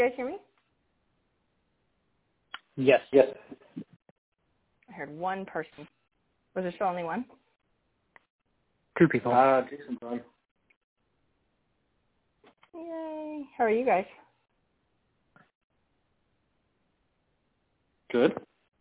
you guys hear me? Yes. I heard one person. Was there still only one? Two people. Jason's on. Yay. How are you guys? Good.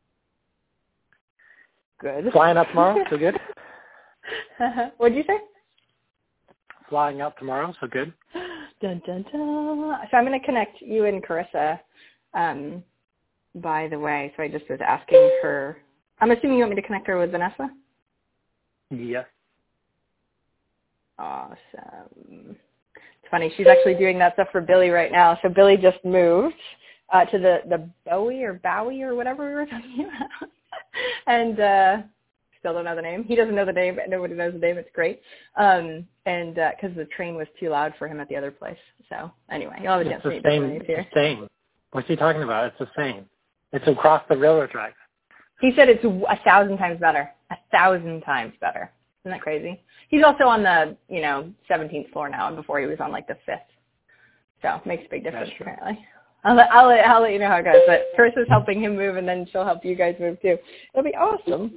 Good. Flying up tomorrow, so good. What'd you say? Flying out tomorrow, so good. Dun, dun, dun. So I'm going to connect you and Carissa, by the way. So I just was asking her. I'm assuming you want me to connect her with Vanessa? Yes. Awesome. It's funny. She's actually doing that stuff for Billy right now. So Billy just moved to the Bowie or whatever we were talking about. And still don't know the name. He doesn't know the name, but nobody knows the name. It's great. And because the train was too loud for him at the other place. So anyway, you'll have a chance to meet him when he's here. It's the same. What's he talking about? It's the same. It's across the railroad tracks. He said it's 1,000 times better. 1,000 times better. Isn't that crazy? He's also on the 17th floor now, and before he was on like the 5th. So it makes a big difference apparently. I'll let you know how it goes. But Carissa's helping him move, and then she'll help you guys move too. It'll be awesome.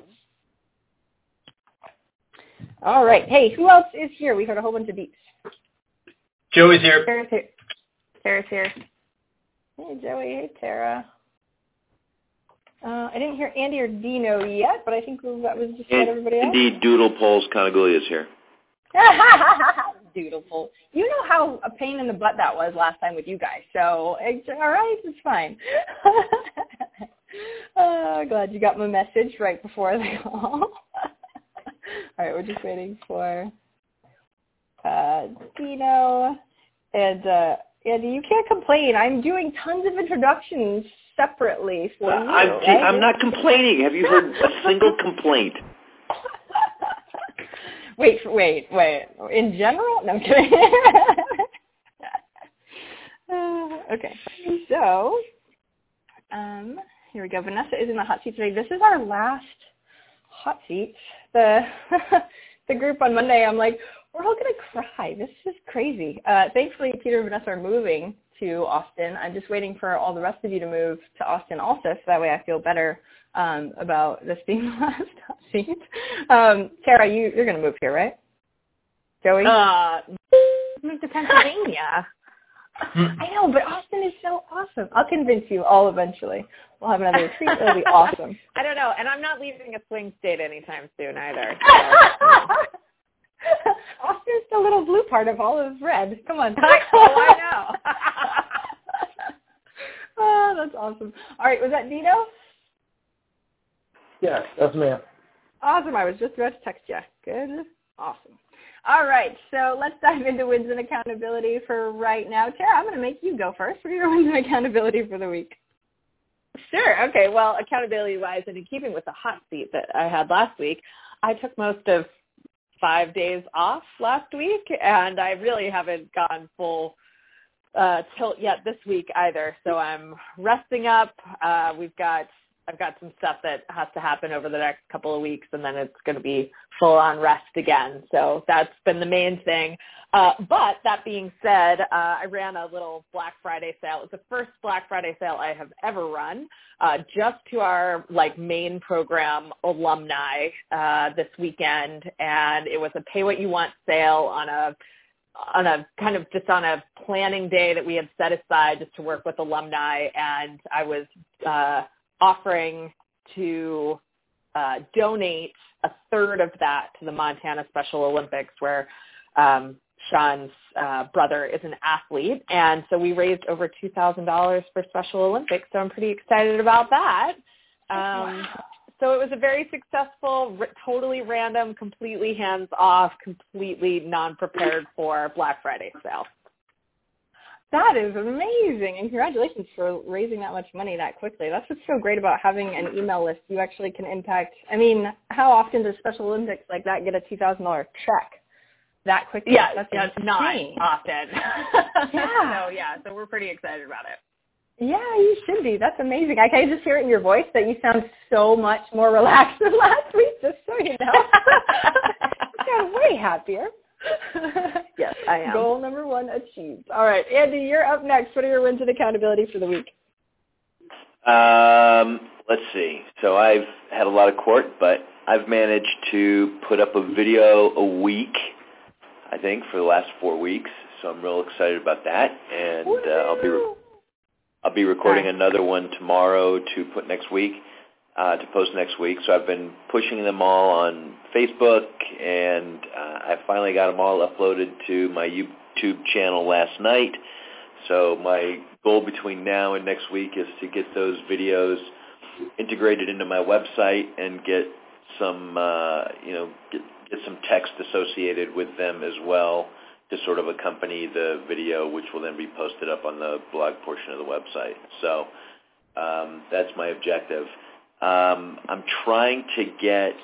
All right. Hey, who else is here? We heard a whole bunch of beeps. Joey's here. Tara's here. Tara's here. Hey, Joey. Hey, Tara. I didn't hear Andy or Dino yet, but I think that was just about everybody else. Indeed, Doodle Poles Conaglia is here. Doodle Pole. You know how a pain in the butt that was last time with you guys, so it's all right. It's fine. Glad you got my message right before the call. All right, we're just waiting for Dino. And Andy, you can't complain. I'm doing tons of introductions separately for you. I'm not complaining. Have you heard a single complaint? Wait. In general? No, I'm kidding. Okay. So, here we go. Vanessa is in the hot seat today. This is our last hot seat. The group on Monday, I'm like, we're all going to cry. This is crazy. Thankfully, Peter and Vanessa are moving to Austin. I'm just waiting for all the rest of you to move to Austin also, so that way I feel better about this being the last hot seat. Tara, you're going to move here, right? Joey? Move to Pennsylvania. I know, but Austin is so awesome. I'll convince you all eventually. We'll have another retreat. It'll be awesome. I don't know, and I'm not leaving a swing state anytime soon either. Austin's the little blue part of all of red. Come on. I know. Oh, that's awesome. All right, was that Dino? Yes, that's me. Awesome. I was just about to text you. Good. Awesome. All right, so let's dive into wins and accountability for right now. Tara, I'm going to make you go first for your wins and accountability for the week. Sure. Okay. Well, accountability-wise, and in keeping with the hot seat that I had last week, I took most of 5 days off last week, and I really haven't gone full tilt yet this week either. So I'm resting up. I've got some stuff that has to happen over the next couple of weeks, and then it's going to be full-on rest again. So that's been the main thing. But that being said, I ran a little Black Friday sale. It was the first Black Friday sale I have ever run, just to our main program alumni this weekend, and it was a pay what you want sale on a kind of just on a planning day that we had set aside just to work with alumni, and I was offering to donate a third of that to the Montana Special Olympics, where Sean's brother is an athlete. And so we raised over $2,000 for Special Olympics, so I'm pretty excited about that. So it was a very successful, totally random, completely hands-off, completely non-prepared for Black Friday sale. That is amazing, and congratulations for raising that much money that quickly. That's what's so great about having an email list. You actually can impact. I mean, how often does Special Olympics like that get a $2,000 check that quickly? Yeah, that's not often. Yeah. So we're pretty excited about it. Yeah, you should be. That's amazing. I can just hear it in your voice that you sound so much more relaxed than last week, just so you know. You sound way happier. Yes, I am. Goal number 1 achieved. All right, Andy, you're up next. What are your wins and accountability for the week? Let's see. So I've had a lot of court, but I've managed to put up a video a week, I think, for the last 4 weeks. So I'm real excited about that, and I'll be recording another one tomorrow to put next week, to post next week. So I've been pushing them all on Facebook, and I finally got them all uploaded to my YouTube channel last night. So my goal between now and next week is to get those videos integrated into my website and get some, get some text associated with them as well to sort of accompany the video, which will then be posted up on the blog portion of the website. So that's my objective. I'm trying to get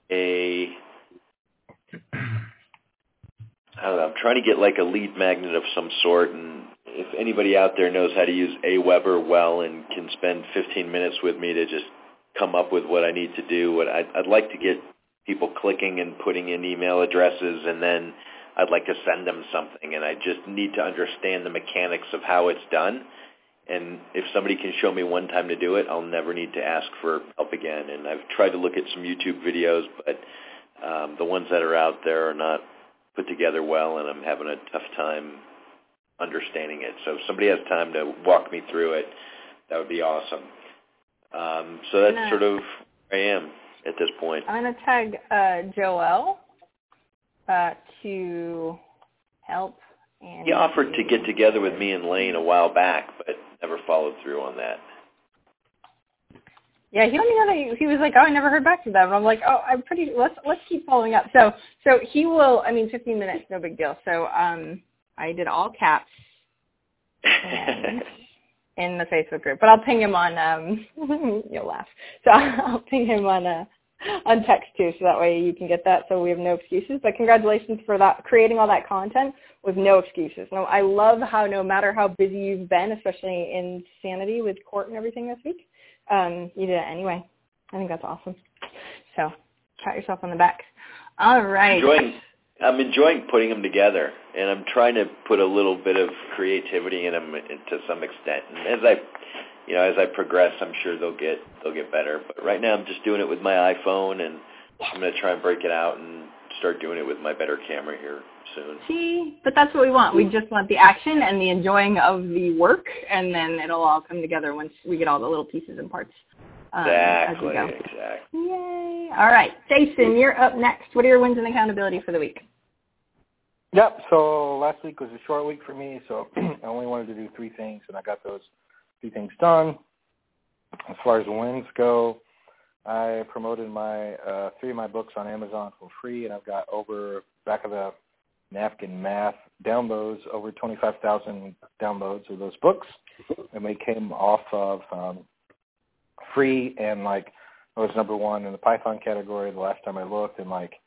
I'm trying to get like a lead magnet of some sort, and if anybody out there knows how to use Aweber well and can spend 15 minutes with me to just come up with what I need to do, I'd like to get people clicking and putting in email addresses, and then I'd like to send them something, and I just need to understand the mechanics of how it's done. And if somebody can show me one time to do it, I'll never need to ask for help again. And I've tried to look at some YouTube videos, but the ones that are out there are not put together well, and I'm having a tough time understanding it. So if somebody has time to walk me through it, that would be awesome. So that's sort of where I am at this point. I'm going to tag Joel to help. And he offered to get together with me and Lane a while back, but never followed through on that. Yeah, he let me know that he was like, oh, I never heard back from them. And I'm like, oh, let's keep following up. So he will, 15 minutes, no big deal. So I did all caps and in the Facebook group, but I'll ping him on, you'll laugh. So I'll ping him on text too, so that way you can get that, so we have no excuses. But congratulations for that, creating all that content with no excuses. No, I love how no matter how busy you've been, especially in Sanity with court and everything this week, you did it anyway. I think that's awesome. So pat yourself on the back. All right. I'm enjoying putting them together, and I'm trying to put a little bit of creativity in them to some extent. And as I progress, I'm sure they'll get better. But right now, I'm just doing it with my iPhone, and I'm going to try and break it out and start doing it with my better camera here soon. See, but that's what we want. We just want the action and the enjoying of the work, and then it'll all come together once we get all the little pieces and parts. Exactly. Yay! All right, Jason, you're up next. What are your wins and accountability for the week? Yep, so last week was a short week for me, so I only wanted to do 3 things, and I got those 3 things done. As far as the wins go, I promoted my 3 of my books on Amazon for free, and I've got over, back of the napkin math, downloads, over 25,000 downloads of those books, and they came off of free, and I was number 1 in the Python category the last time I looked, and like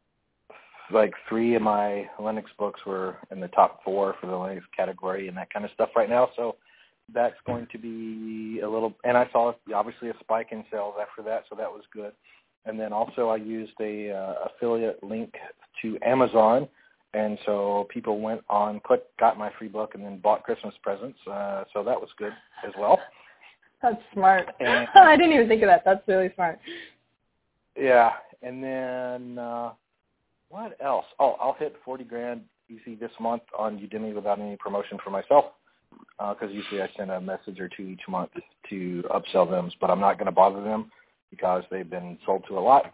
3 of my Linux books were in the top 4 for the Linux category and that kind of stuff right now. So that's going to be a little, and I saw obviously a spike in sales after that, so that was good. And then also I used a affiliate link to Amazon, and so people went on, got my free book, and then bought Christmas presents. So that was good as well. That's smart. I didn't even think of that. That's really smart. Yeah, and then what else? Oh, I'll hit 40 grand easy this month on Udemy without any promotion for myself, because usually I send a message or 2 each month to upsell them, but I'm not going to bother them because they've been sold to a lot.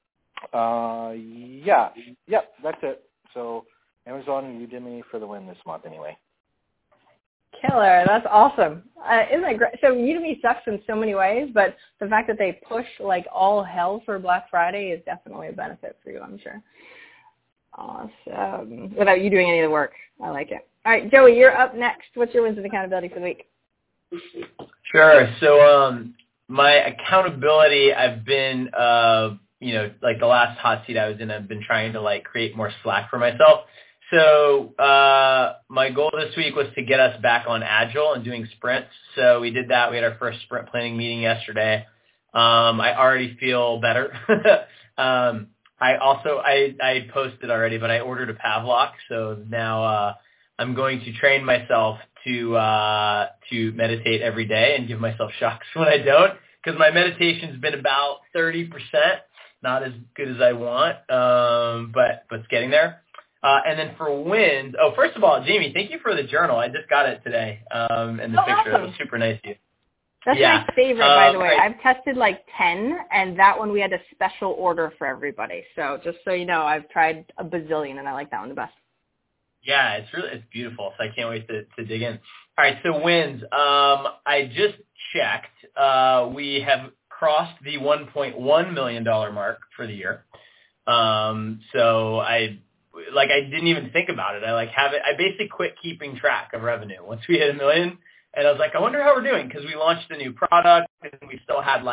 Yep, that's it. So Amazon and Udemy for the win this month anyway. Killer. That's awesome. Isn't that great? So Udemy sucks in so many ways, but the fact that they push like all hell for Black Friday is definitely a benefit for you, I'm sure. Awesome. Without you doing any of the work. I like it. All right, Joey, you're up next. What's your wins and accountability for the week? Sure. So my accountability, I've been, like the last hot seat I was in, I've been trying to create more slack for myself. So my goal this week was to get us back on Agile and doing sprints. So we did that. We had our first sprint planning meeting yesterday. I already feel better. I posted already, but I ordered a Pavlok, so now I'm going to train myself to meditate every day and give myself shocks when I don't, because my meditation's been about 30%, not as good as I want, but it's getting there. And then for wins, first of all, Jamie, thank you for the journal. I just got it today, and the picture. Awesome. It was super nice of you. That's my favorite, by the way. I've tested like 10, and that one we had a special order for everybody. So just so you know, I've tried a bazillion, and I like that one the best. Yeah, it's beautiful. So I can't wait to dig in. All right, so wins. I just checked. We have crossed the $1.1 million mark for the year. So I didn't even think about it. I basically quit keeping track of revenue once we hit $1 million. And I was like, I wonder how we're doing, because we launched a new product, and we still had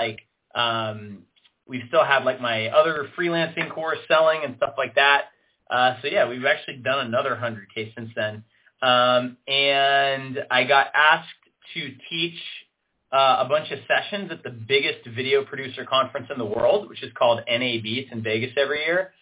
my other freelancing course selling and stuff like that. So yeah, we've actually done another 100K since then. And I got asked to teach a bunch of sessions at the biggest video producer conference in the world, which is called NAB. It's in Vegas every year.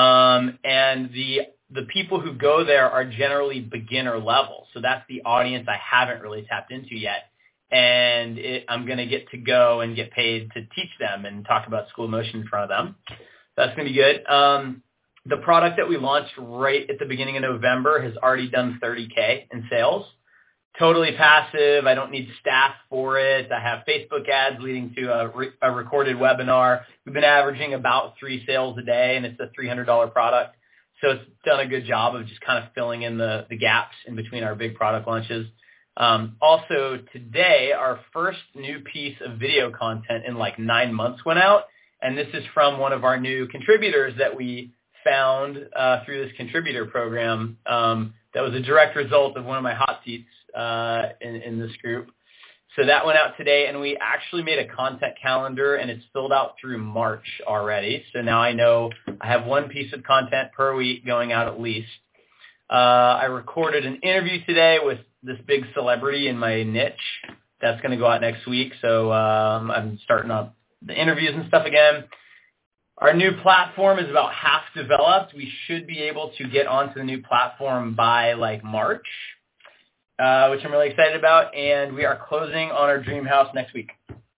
And the people who go there are generally beginner level. So that's the audience I haven't really tapped into yet. And I'm going to get to go and get paid to teach them and talk about School of Motion in front of them. That's going to be good. The product that we launched right at the beginning of November has already done 30K in sales. Totally passive. I don't need staff for it. I have Facebook ads leading to a recorded webinar. We've been averaging about 3 sales a day, and it's a $300 product. So it's done a good job of just kind of filling in the gaps in between our big product launches. Also, today, our first new piece of video content in like 9 months went out, and this is from one of our new contributors that we found through this contributor program. That was a direct result of one of my hot seats in this group. So that went out today, and we actually made a content calendar, and it's filled out through March already. So now I know I have one piece of content per week going out at least. I recorded an interview today with this big celebrity in my niche. That's going to go out next week. So I'm starting up the interviews and stuff again. Our new platform is about half developed. We should be able to get onto the new platform by like March, which I'm really excited about. And we are closing on our dream house next week.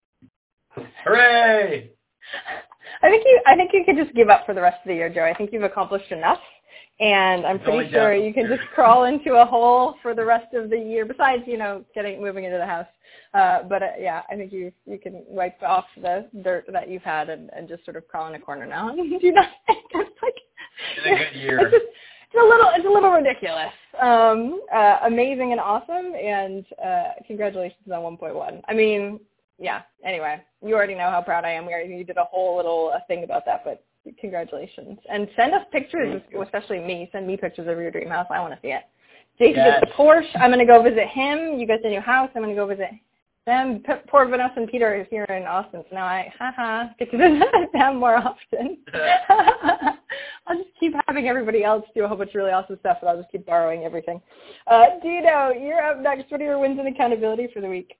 Hooray! I think you could just give up for the rest of the year, Joe. I think you've accomplished enough. And I'm pretty sure you can just crawl into a hole for the rest of the year, besides, moving into the house. Yeah, I think you can wipe off the dirt that you've had and just sort of crawl in a corner now. Do not think that's like it's a good year. It's a little ridiculous. Amazing and awesome, and congratulations on 1.1. I mean, yeah. Anyway, you already know how proud I am. You did a whole little thing about that, but congratulations. And send us pictures, especially me. Send me pictures of your dream house. I want to see it. Jason gets the Porsche. I'm going to go visit him. You get the new house. I'm going to go visit them. Poor Vanessa and Peter is here in Austin, so now I get to visit them more often. I'll just keep having everybody else do a whole bunch of really awesome stuff, and I'll just keep borrowing everything. Dino, you're up next. What are your wins and accountability for the week?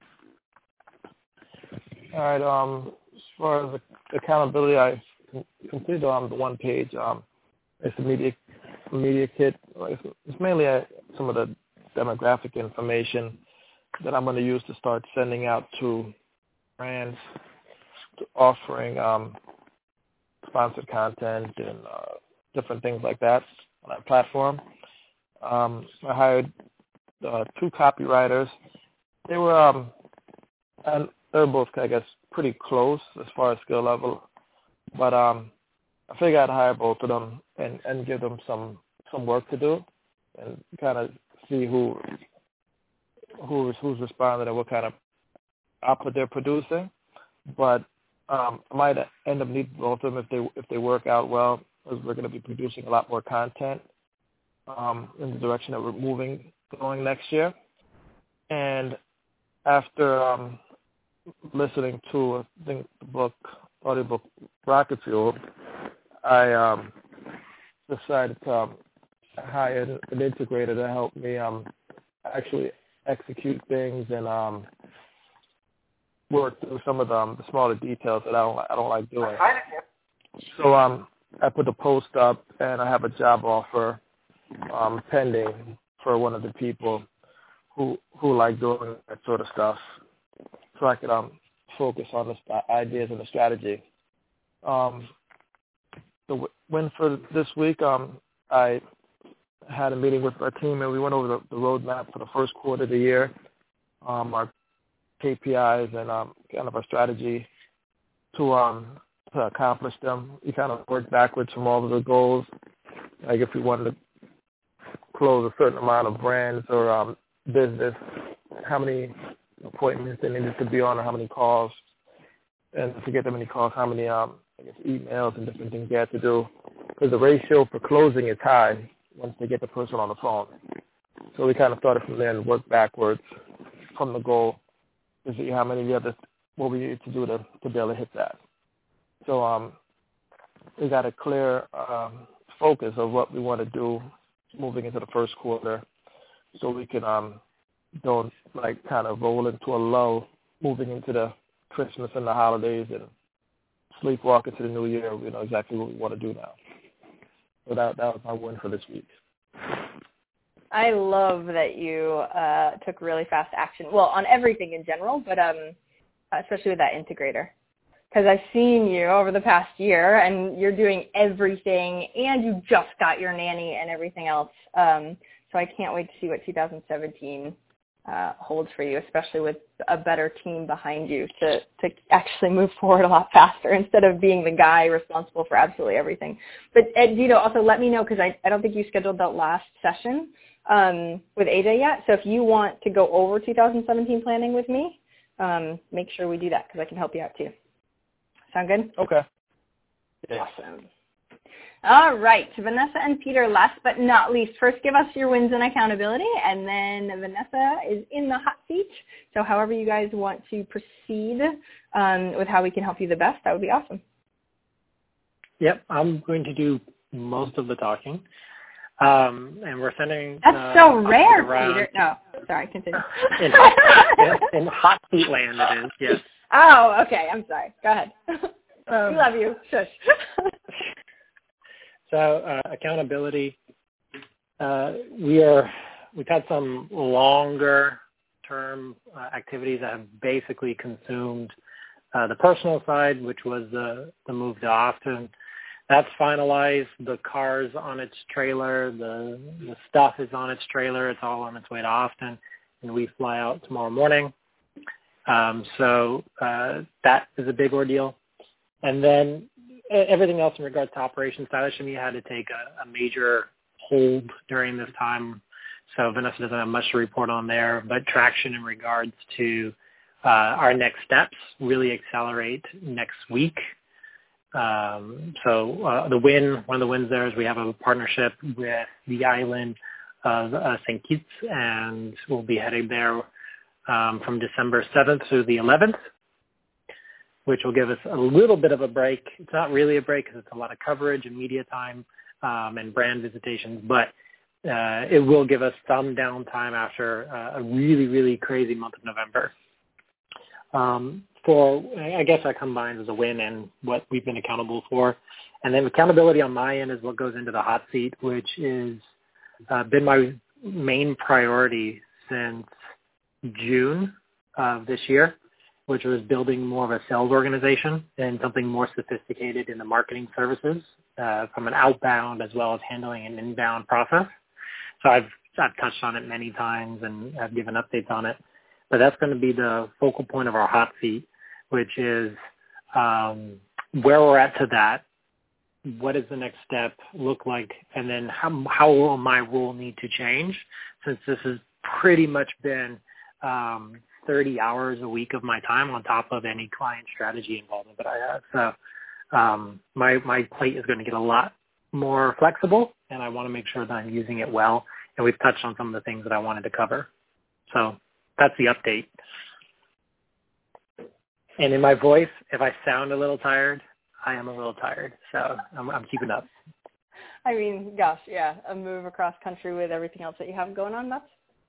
All right. As far as accountability, I completed on the one page. It's a media kit. It's mainly some of the demographic information that I'm going to use to start sending out to brands, offering sponsored content and different things like that on our platform. I hired 2 copywriters. They were both, I guess, pretty close as far as skill level. But I figured I'd hire both of them and give them some work to do and kind of see who's responding and what kind of output they're producing. But I might end up needing both of them if they work out well, because we're going to be producing a lot more content in the direction that we're going next year. And after listening to, I think, the audiobook Rocket Fuel, I decided to hire an integrator to help me actually execute things and work through some of the smaller details that I don't like doing. So I put the post up, and I have a job offer pending for one of the people who like doing that sort of stuff, so I could focus on the ideas and the strategy. The win for this week, I had a meeting with our team, and we went over the roadmap for the first quarter of the year, our KPIs, and kind of our strategy to accomplish them. We kind of worked backwards from all of the goals. Like if we wanted to close a certain amount of brands or business, how many appointments they needed to be on, or how many calls, and to get them many calls, how many emails and different things they had to do. Because the ratio for closing is high once they get the person on the phone. So we kind of started from there and worked backwards from the goal to see how many what we needed to do to be able to hit that. So we got a clear focus of what we want to do moving into the first quarter, so we can don't kind of roll into a lull moving into the Christmas and the holidays and sleepwalk into the new year. We know exactly what we want to do now. So that was my win for this week. I love that you took really fast action. Well, on everything in general, but especially with that integrator. Because I've seen you over the past year, and you're doing everything, and you just got your nanny and everything else. So I can't wait to see what 2017 holds for you, especially with a better team behind you to actually move forward a lot faster instead of being the guy responsible for absolutely everything. But Ed, also let me know, because I don't think you scheduled that last session with AJ yet. So if you want to go over 2017 planning with me, make sure we do that, because I can help you out too. Sound good? Okay. Yeah. Awesome. All right, Vanessa and Peter, last but not least, first give us your wins and accountability, and then Vanessa is in the hot seat. So however you guys want to proceed with how we can help you the best, that would be awesome. Yep, I'm going to do most of the talking. And we're sending... That's so rare, Peter. No, sorry, continue. In hot seat land it is, yes. Oh, okay, I'm sorry. Go ahead. We love you. Shush. So accountability, we've had some longer term activities that have basically consumed the personal side, which was the move to Austin. That's finalized. The car's on its trailer. The stuff is on its trailer. It's all on its way to Austin, and we fly out tomorrow morning. So that is a big ordeal. And then everything else in regards to operations, Shimei had to take a major hold during this time. So Vanessa doesn't have much to report on there, but traction in regards to our next steps really accelerate next week. One of the wins there is we have a partnership with the island of St. Kitts, and we'll be heading there from December 7th through the 11th, which will give us a little bit of a break. It's not really a break because it's a lot of coverage and media time and brand visitations, but it will give us some downtime after a really, really crazy month of November. I guess that combines as a win and what we've been accountable for. And then accountability on my end is what goes into the hot seat, which is been my main priority since June of this year, which was building more of a sales organization and something more sophisticated in the marketing services from an outbound as well as handling an inbound process. So I've touched on it many times and I've given updates on it, but that's going to be the focal point of our hot seat, which is where we're at to that. What does the next step look like? And then how will my role need to change, since this has pretty much been 30 hours a week of my time on top of any client strategy involvement that I have. So my plate is going to get a lot more flexible, and I want to make sure that I'm using it well. And we've touched on some of the things that I wanted to cover. So that's the update. And in my voice, if I sound a little tired, I am a little tired. So I'm keeping up. I mean, gosh, yeah, a move across country with everything else that you have going on,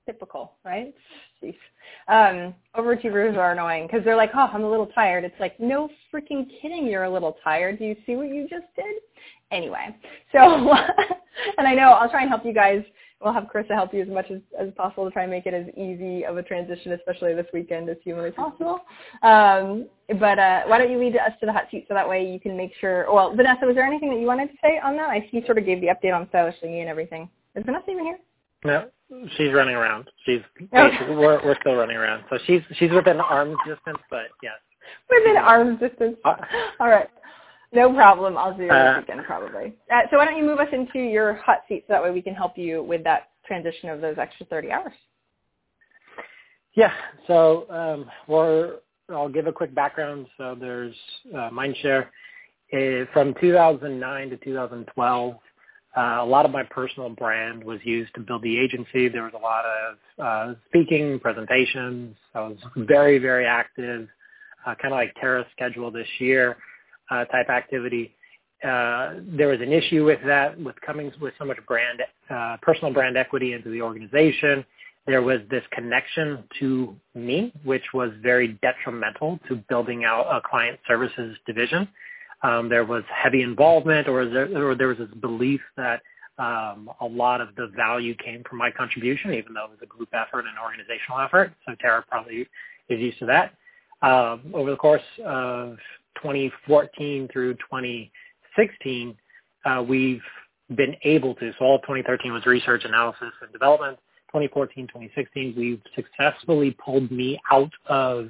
Typical, right? Jeez. Overachievers are annoying because they're like, oh, I'm a little tired. It's like, no freaking kidding, you're a little tired. Do you see what you just did? Anyway, so, and I know I'll try and help you guys. We'll have Carissa help you as much as possible to try and make it as easy of a transition, especially this weekend, as humanly possible. But why don't you lead us to the hot seat so that way you can make sure. Well, Vanessa, was there anything that you wanted to say on that? I see you sort of gave the update on Stylish Thingy and everything. Is Vanessa even here? No, she's running around. We're still running around. So she's within arm's distance, but yes. Within arm's distance. All right. No problem. I'll do it this weekend probably. So why don't you move us into your hot seat so that way we can help you with that transition of those extra 30 hours. Yeah. So I'll give a quick background. So there's Mindshare. From 2009 to 2012, a lot of my personal brand was used to build the agency. There was a lot of speaking, presentations. I was very, very active, kind of like Tara's schedule this year type activity. There was an issue with that, with coming with so much personal brand equity into the organization. There was this connection to me, which was very detrimental to building out a client services division. There was heavy involvement, or there was this belief that a lot of the value came from my contribution, even though it was a group effort and organizational effort. So Tara probably is used to that. Over the course of 2014 through 2016, we've been able to, so all of 2013 was research, analysis, and development. 2014, 2016, we've successfully pulled me out of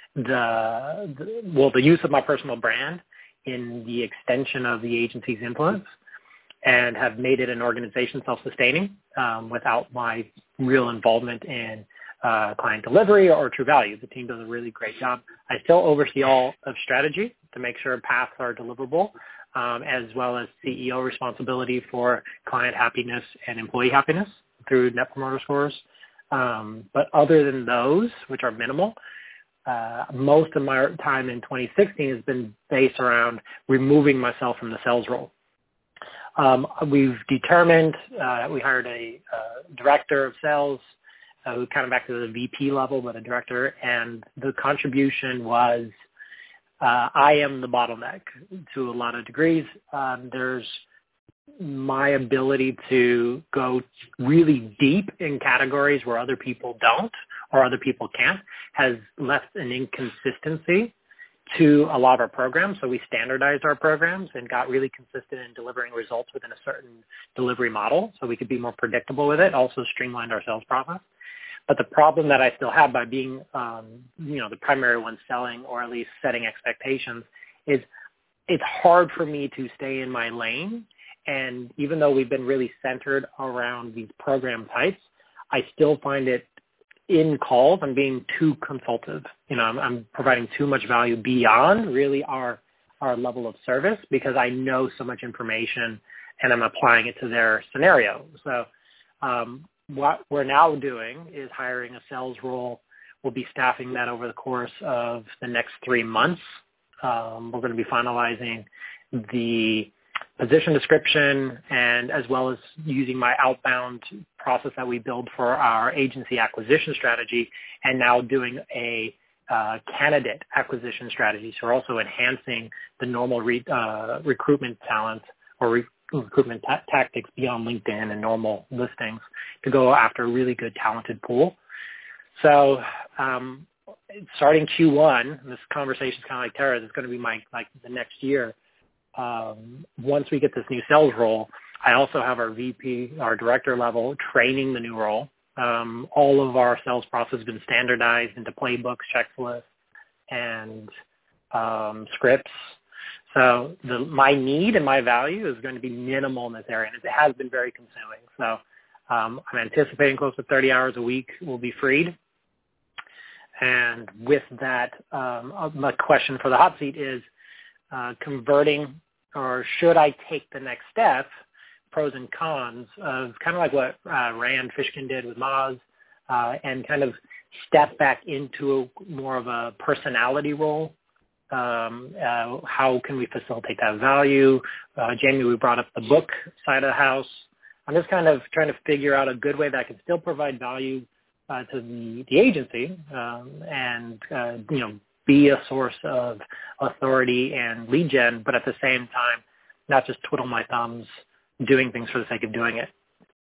the use of my personal brand in the extension of the agency's influence, and have made it an organization self-sustaining without my real involvement in client delivery or true value. The team does a really great job. I still oversee all of strategy to make sure paths are deliverable, as well as CEO responsibility for client happiness and employee happiness through Net Promoter Scores. But other than those, which are minimal, most of my time in 2016 has been based around removing myself from the sales role. We've determined, we hired a director of sales, kind of back to the VP level, but a director, and the contribution was, I am the bottleneck to a lot of degrees. There's my ability to go really deep in categories where other people don't or other people can't has left an inconsistency to a lot of our programs. So we standardized our programs and got really consistent in delivering results within a certain delivery model so we could be more predictable with it, also streamlined our sales process. But the problem that I still have by being, the primary one selling or at least setting expectations is it's hard for me to stay in my lane. And even though we've been really centered around these program types, I still find it in calls I'm being too consultative. I'm providing too much value beyond really our level of service because I know so much information and I'm applying it to their scenario. So what we're now doing is hiring a sales role. We'll be staffing that over the course of the next 3 months. We're going to be finalizing the position description and as well as using my outbound process that we build for our agency acquisition strategy and now doing a candidate acquisition strategy. So we're also enhancing the normal recruitment talent or recruitment tactics beyond LinkedIn and normal listings to go after a really good talented pool. So starting Q1, this conversation is kind of like Tara's, it's going to be the next year. Once we get this new sales role, I also have our VP, our director level, training the new role. All of our sales process has been standardized into playbooks, checklists, and scripts. So my need and my value is going to be minimal in this area, and it has been very consuming. So I'm anticipating close to 30 hours a week will be freed. And with that, my question for the hot seat is converting, or should I take the next step, pros and cons of kind of like what Rand Fishkin did with Moz, and kind of step back into more of a personality role. How can we facilitate that value? Jamie, we brought up the book side of the house. I'm just kind of trying to figure out a good way that I can still provide value to the agency and be a source of authority and lead gen, but at the same time, not just twiddle my thumbs doing things for the sake of doing it.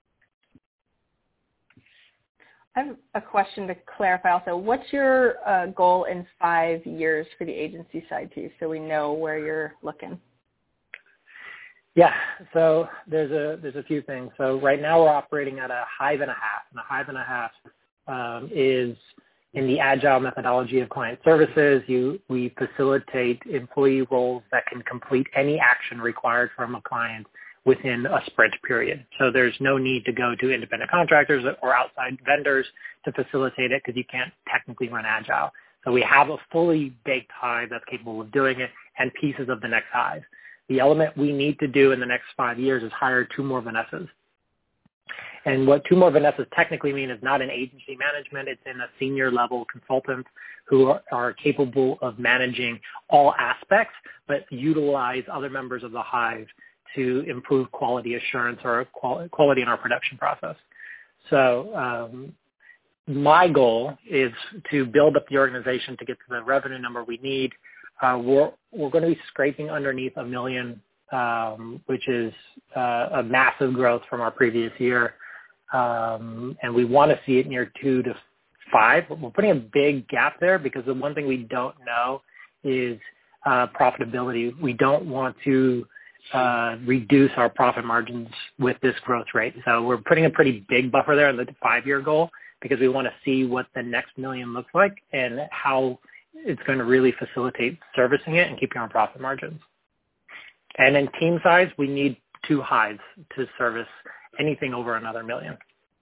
I have a question to clarify also. What's your goal in 5 years for the agency side too, so we know where you're looking? Yeah, so there's a few things. So right now we're operating at a hive and a half, and a hive and a half is in the agile methodology of client services. We facilitate employee roles that can complete any action required from a client within a sprint period. So there's no need to go to independent contractors or outside vendors to facilitate it because you can't technically run agile. So we have a fully baked hive that's capable of doing it and pieces of the next hive. The element we need to do in the next 5 years is hire 2 more Vanessas. And what 2 more Vanessas technically mean is not in agency management. It's in a senior level consultant who are capable of managing all aspects, but utilize other members of the hive to improve quality assurance or quality in our production process. So my goal is to build up the organization to get to the revenue number we need. We're going to be scraping underneath 1 million, which is a massive growth from our previous year. And we want to see it near 2 to 5. We're putting a big gap there because the one thing we don't know is profitability. We don't want to reduce our profit margins with this growth rate. So we're putting a pretty big buffer there in the 5-year goal because we want to see what the next 1 million looks like and how it's going to really facilitate servicing it and keeping our profit margins. And in team size, we need 2 hives to service anything over another 1 million.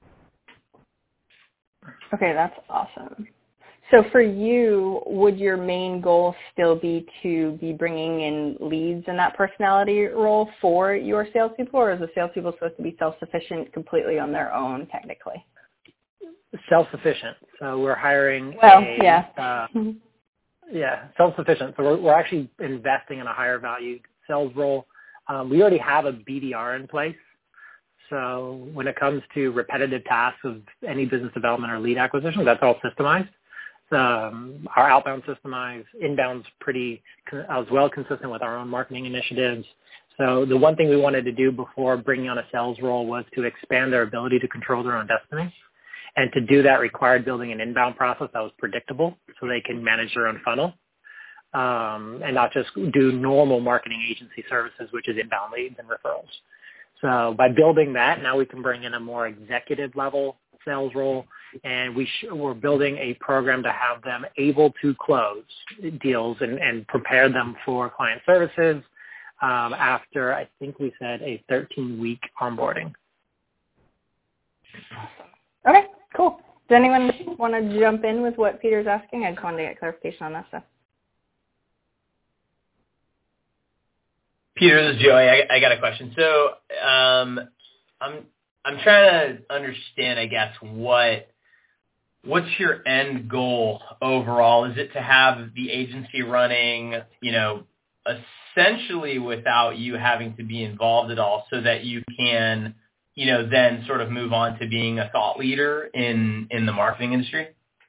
Okay, that's awesome. So for you, would your main goal still be to be bringing in leads in that personality role for your salespeople, or is the salespeople supposed to be self-sufficient completely on their own technically? Self-sufficient. So we're hiring self-sufficient. So we're actually investing in a higher value sales role. We already have a BDR in place. So when it comes to repetitive tasks of any business development or lead acquisition, that's all systemized. Our outbound systemized, inbound's pretty as well consistent with our own marketing initiatives. So the one thing we wanted to do before bringing on a sales role was to expand their ability to control their own destiny. And to do that required building an inbound process that was predictable so they can manage their own funnel and not just do normal marketing agency services, which is inbound leads and referrals. So by building that, now we can bring in a more executive level sales role, and we're building a program to have them able to close deals and prepare them for client services after, I think we said, a 13-week onboarding. Okay, cool. Does anyone want to jump in with what Peter's asking? I just wanted to get clarification on that stuff. Peter, this is Joey. I got a question. So I'm trying to understand, I guess, what's your end goal overall? Is it to have the agency running, essentially without you having to be involved at all, so that you can, then sort of move on to being a thought leader in the marketing industry?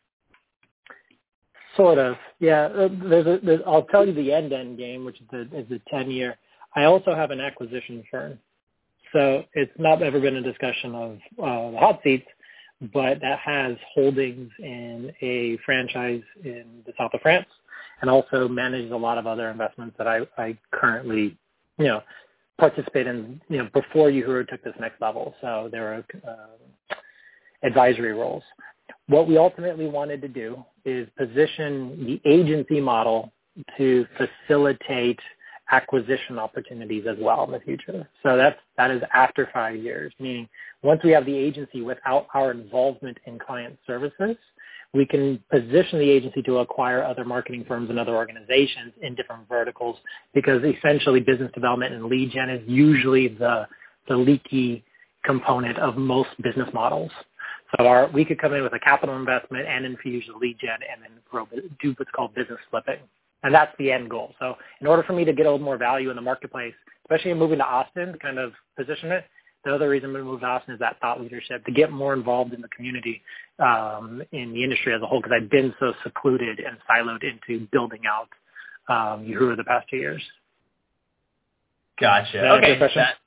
Sort of, yeah. I'll tell you the end game, which is the 10-year. I also have an acquisition firm. So it's not ever been a discussion of the hot seats, but that has holdings in a franchise in the south of France and also manages a lot of other investments that I currently, participate in, before Uhuru took this next level. So there are advisory roles. What we ultimately wanted to do is position the agency model to facilitate acquisition opportunities as well in the future. So that is after 5 years, meaning once we have the agency without our involvement in client services, we can position the agency to acquire other marketing firms and other organizations in different verticals, because essentially business development and lead gen is usually the leaky component of most business models. So we could come in with a capital investment and infuse the lead gen and then do what's called business flipping. And that's the end goal. So in order for me to get a little more value in the marketplace, especially in moving to Austin to kind of position it, the other reason we moved to Austin is that thought leadership, to get more involved in the community, in the industry as a whole, because I've been so secluded and siloed into building out Uhuru the past 2 years. Gotcha. Okay,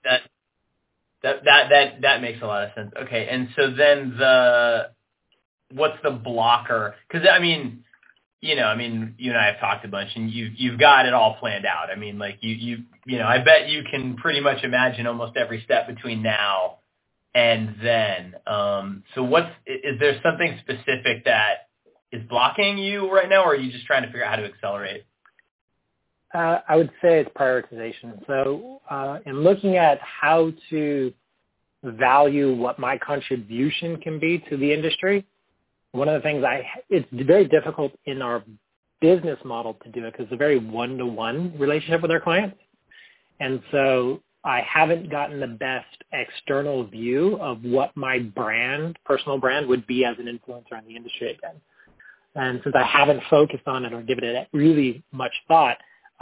that makes a lot of sense. Okay, and so then what's the blocker? Because you and I have talked a bunch, and you've got it all planned out. I mean, like you I bet you can pretty much imagine almost every step between now and then. So is there something specific that is blocking you right now, or are you just trying to figure out how to accelerate? I would say it's prioritization. So in looking at how to value what my contribution can be to the industry, one of the things it's very difficult in our business model to do it because it's a very one-to-one relationship with our clients. And so I haven't gotten the best external view of what my personal brand would be as an influencer in the industry again. And since I haven't focused on it or given it really much thought,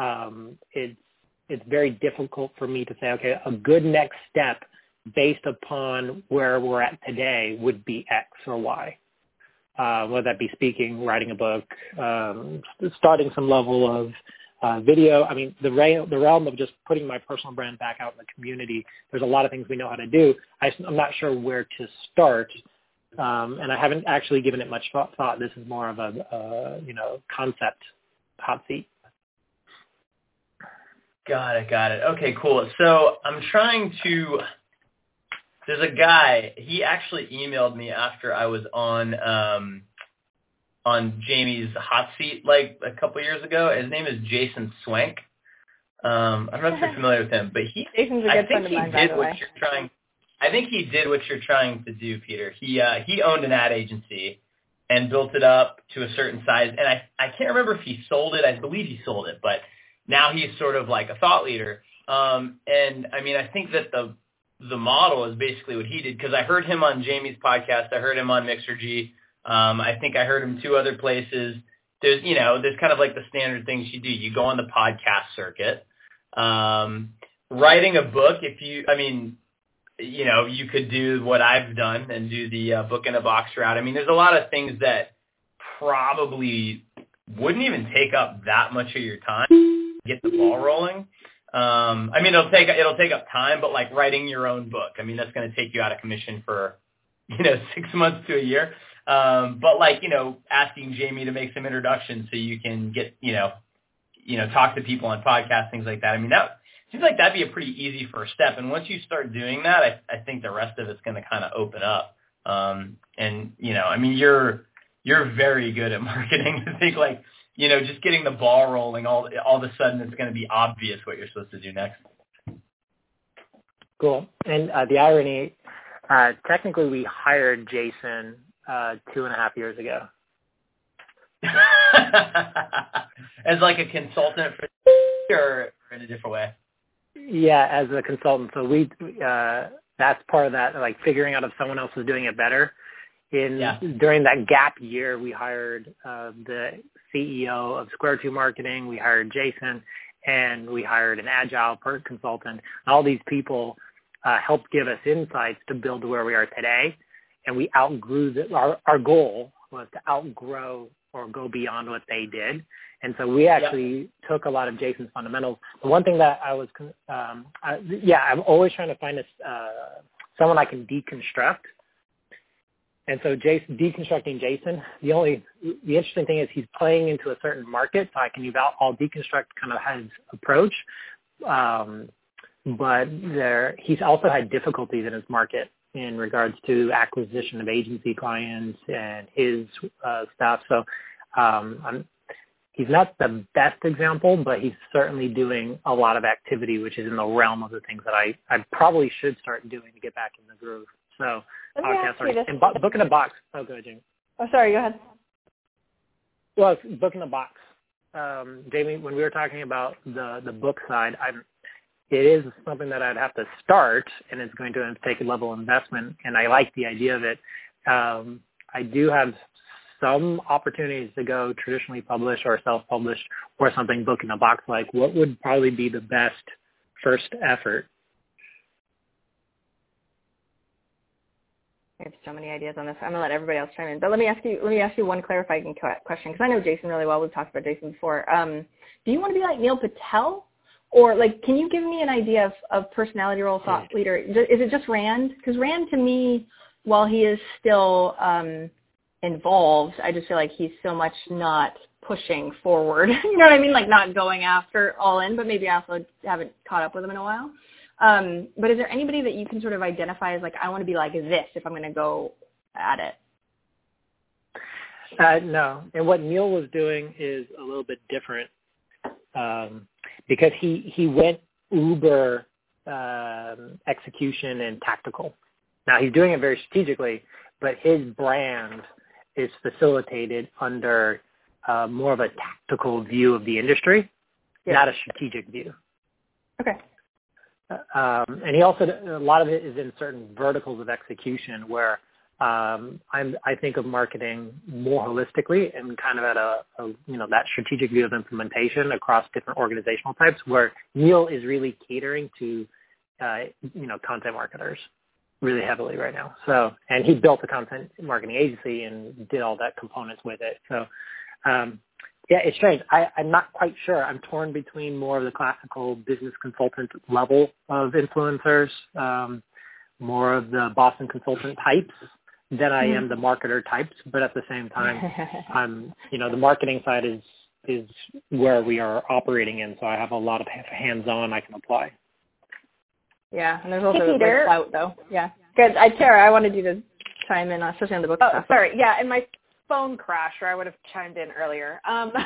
it's very difficult for me to say, okay, a good next step based upon where we're at today would be X or Y. Whether that be speaking, writing a book, starting some level of video. I mean, the realm of just putting my personal brand back out in the community, there's a lot of things we know how to do. I'm not sure where to start, and I haven't actually given it much thought. This is more of a concept hot seat. Got it. Okay, cool. So I'm trying to. There's a guy. He actually emailed me after I was on Jamie's hot seat like a couple years ago. His name is Jason Swank. I don't know if you're familiar with him, but Jason's a good friend of mine, by the way. I think he did what you're trying to do, Peter. He owned an ad agency and built it up to a certain size. And I can't remember if he sold it. I believe he sold it, but now he's sort of like a thought leader. And I mean, I think that the model is basically what he did, because I heard him on Jamie's podcast. I heard him on Mixergy. I think I heard him 2 other places. There's kind of like the standard things you do. You go on the podcast circuit. Writing a book, you could do what I've done and do the book in a box route. I mean, there's a lot of things that probably wouldn't even take up that much of your time to get the ball rolling. It'll take up time, but like writing your own book, I mean, that's going to take you out of commission for, 6 months to a year. But like, asking Jamie to make some introductions so you can get, talk to people on podcasts, things like that. I mean, that seems like that'd be a pretty easy first step. And once you start doing that, I think the rest of it's going to kind of open up. You're very good at marketing. I think like, just getting the ball rolling, all of a sudden it's going to be obvious what you're supposed to do next. Cool. And the irony, technically we hired Jason 2.5 years ago. As like a consultant or in a different way? Yeah, as a consultant. So we that's part of that, like figuring out if someone else is doing it better. During that gap year, we hired the CEO of Square 2 Marketing. We hired Jason, and we hired an agile consultant. All these people helped give us insights to build to where we are today. And we outgrew our goal was to outgrow or go beyond what they did. And so we actually took a lot of Jason's fundamentals. The one thing that I was, I'm always trying to find someone I can deconstruct. And so deconstructing Jason, the interesting thing is he's playing into a certain market, so I can I'll deconstruct kind of his approach. But he's also had difficulties in his market in regards to acquisition of agency clients and his stuff. So he's not the best example, but he's certainly doing a lot of activity, which is in the realm of the things that I probably should start doing to get back in the groove. So and Book in a Box. Oh, go ahead, Jamie. Oh, sorry. Go ahead. Well, Book in a Box. Jamie, when we were talking about the book side, it is something that I'd have to start, and it's going to take a level of investment, and I like the idea of it. I do have some opportunities to go traditionally published or self-published or something Book in a Box like. What would probably be the best first effort? I have so many ideas on this. I'm gonna let everybody else chime in. But let me ask you one clarifying question, because I know Jason really well. We've talked about Jason before. Do you want to be like Neil Patel, or like, can you give me an idea of personality role, thought leader? Is it just Rand? Because Rand, to me, while he is still involved, I just feel like he's so much not pushing forward. You know what I mean? Like not going after all in, but maybe I also haven't caught up with him in a while. But is there anybody that you can sort of identify as like, I want to be like this if I'm going to go at it? No. And what Neil was doing is a little bit different because he went uber execution and tactical. Now, he's doing it very strategically, but his brand is facilitated under more of a tactical view of the industry, not a strategic view. Okay. And he also, a lot of it is in certain verticals of execution where I think of marketing more holistically and kind of at that strategic view of implementation across different organizational types, where Neil is really catering to, content marketers really heavily right now. So, and he built a content marketing agency and did all that components with it. So, it's strange. I'm not quite sure. I'm torn between more of the classical business consultant level of influencers, more of the Boston consultant types than I am the marketer types. But at the same time, the marketing side is where we are operating in. So I have a lot of hands-on I can apply. Yeah, and there's also the clout, though. Yeah. Good. Tara, I wanted you to chime in, especially on the book stuff. Sorry. Yeah, and my phone crashed, or I would have chimed in earlier.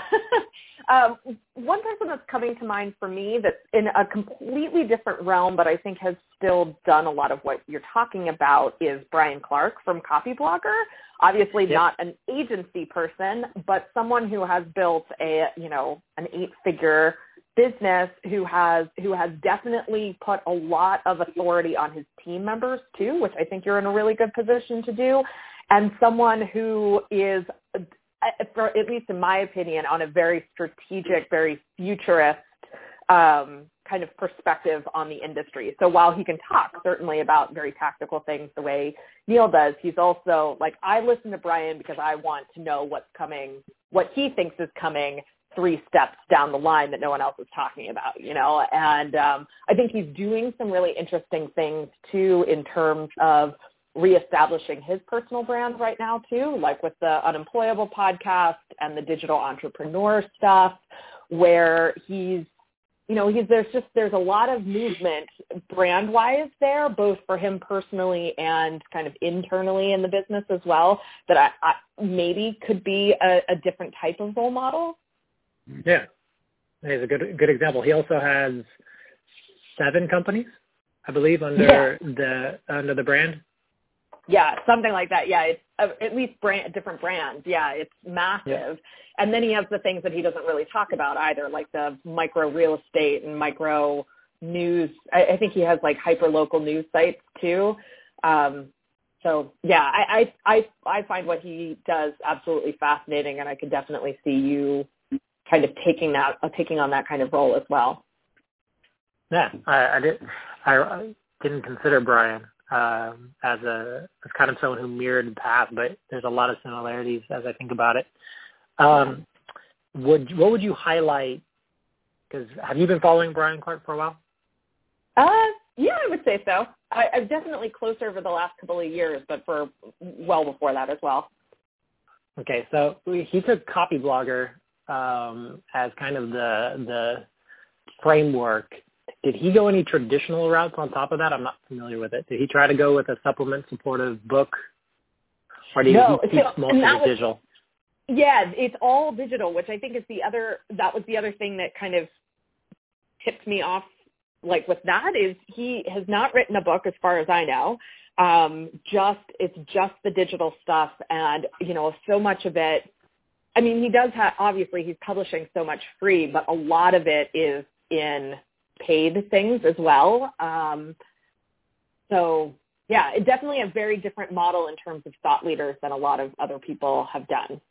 One person that's coming to mind for me that's in a completely different realm, but I think has still done a lot of what you're talking about, is Brian Clark from Copyblogger. Obviously not an agency person, but someone who has built an 8-figure business, who has definitely put a lot of authority on his team members too, which I think you're in a really good position to do. And someone who is, at least in my opinion, on a very strategic, very futurist kind of perspective on the industry. So while he can talk certainly about very tactical things the way Neil does, he's also like, I listen to Brian because I want to know what's coming, what he thinks is coming 3 steps down the line that no one else is talking about, And I think he's doing some really interesting things too in terms of reestablishing his personal brand right now too, like with the Unemployable podcast and the digital entrepreneur stuff, where there's a lot of movement brand wise there, both for him personally and kind of internally in the business as well, that I maybe could be a different type of role model. Yeah, he's a good example. He also has 7 companies, I believe, under the brand. Yeah, something like that. Yeah, it's at least different brands. Yeah, it's massive. Yeah. And then he has the things that he doesn't really talk about either, like the micro real estate and micro news. I think he has like hyper local news sites too. So yeah, I find what he does absolutely fascinating, and I could definitely see you kind of taking on that kind of role as well. Yeah, I didn't consider Brian as kind of someone who mirrored the path, but there's a lot of similarities as I think about it. What would you highlight? Because have you been following Brian Clark for a while? Yeah, I would say so. I've definitely closer over the last couple of years, but for well before that as well. Okay, so he took Copyblogger as kind of the framework. Did he go any traditional routes on top of that? I'm not familiar with it. Did he try to go with a supplement supportive book? Or did he keep most of it digital? Yeah, it's all digital, which I think is that was the other thing that kind of tipped me off, like with that, is he has not written a book as far as I know. It's just the digital stuff, and so much of it, I mean, he does have, obviously he's publishing so much free, but a lot of it is in paid things as well. So yeah, it's definitely a very different model in terms of thought leaders than a lot of other people have done.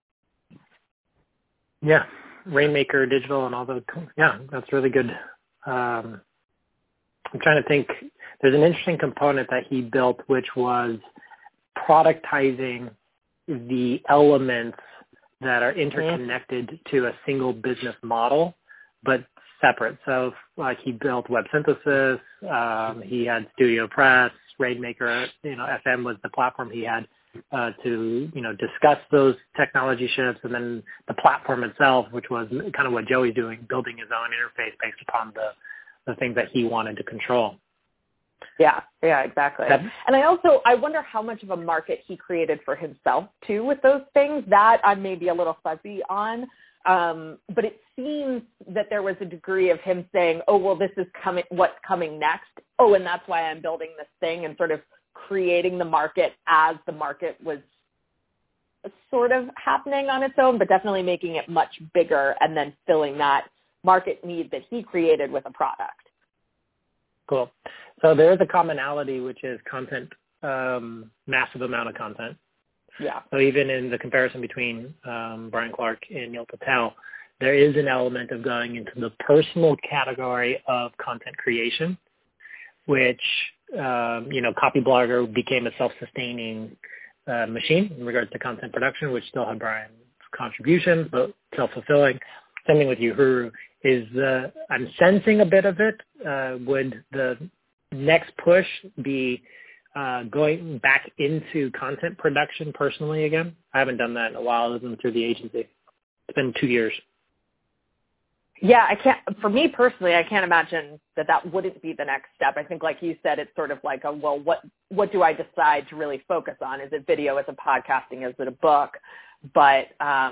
Yeah. Rainmaker Digital and all those. Yeah, that's really good. I'm trying to think. There's an interesting component that he built, which was productizing the elements that are interconnected to a single business model, but separate. So like he built Web Synthesis, he had Studio Press, Rainmaker, FM was the platform he had to, discuss those technology shifts, and then the platform itself, which was kind of what Joey's doing, building his own interface based upon the things that he wanted to control. Yeah, exactly. And I wonder how much of a market he created for himself too with those things. That I may be a little fuzzy on. But it seems that there was a degree of him saying, oh, well, this is what's coming next. Oh, and that's why I'm building this thing, and sort of creating the market as the market was sort of happening on its own, but definitely making it much bigger and then filling that market need that he created with a product. Cool. So there is a commonality, which is content, massive amount of content. Yeah. So even in the comparison between Brian Clark and Neil Patel, there is an element of going into the personal category of content creation, which, Copyblogger became a self-sustaining machine in regards to content production, which still had Brian's contributions, but self-fulfilling. Same thing with Uhuru is I'm sensing a bit of it. Would the next push be going back into content production personally again? I haven't done that in a while, other than through the agency. It's been 2 years. Yeah, for me personally, I can't imagine that wouldn't be the next step. I think, like you said, it's sort of like what do I decide to really focus on? Is it video? Is it podcasting? Is it a book? But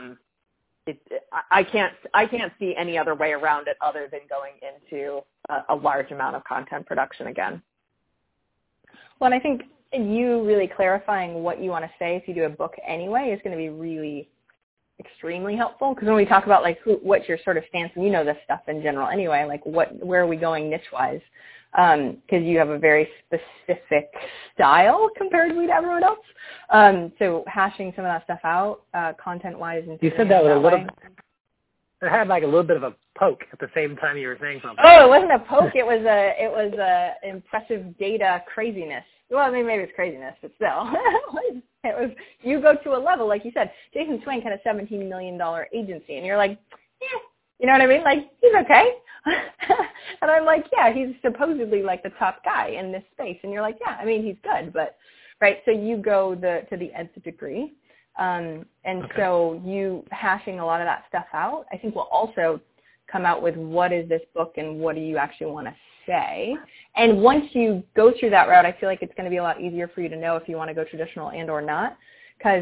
I can't see any other way around it other than going into a large amount of content production again. Well, and I think you really clarifying what you want to say if you do a book anyway is going to be really extremely helpful, because when we talk about what's your sort of stance, and this stuff in general anyway, where are we going niche-wise, because you have a very specific style comparatively to everyone else. So hashing some of that stuff out, content-wise. And you said that with a little. It had like a little bit of a poke at the same time you were saying something. Oh, it wasn't a poke. It was a impressive data craziness. Well, I mean, maybe it's craziness, but still. It was, you go to a level, like you said, Jason Swank had a $17 million agency, and you're like, yeah, you know what I mean? He's okay. And I'm like, yeah, he's supposedly the top guy in this space. And you're like, yeah, I mean, he's good, but, right, so you go to the nth degree. So you hashing a lot of that stuff out, I think will also come out with what is this book and what do you actually want to say. And once you go through that route, I feel like it's going to be a lot easier for you to know if you want to go traditional and or not, because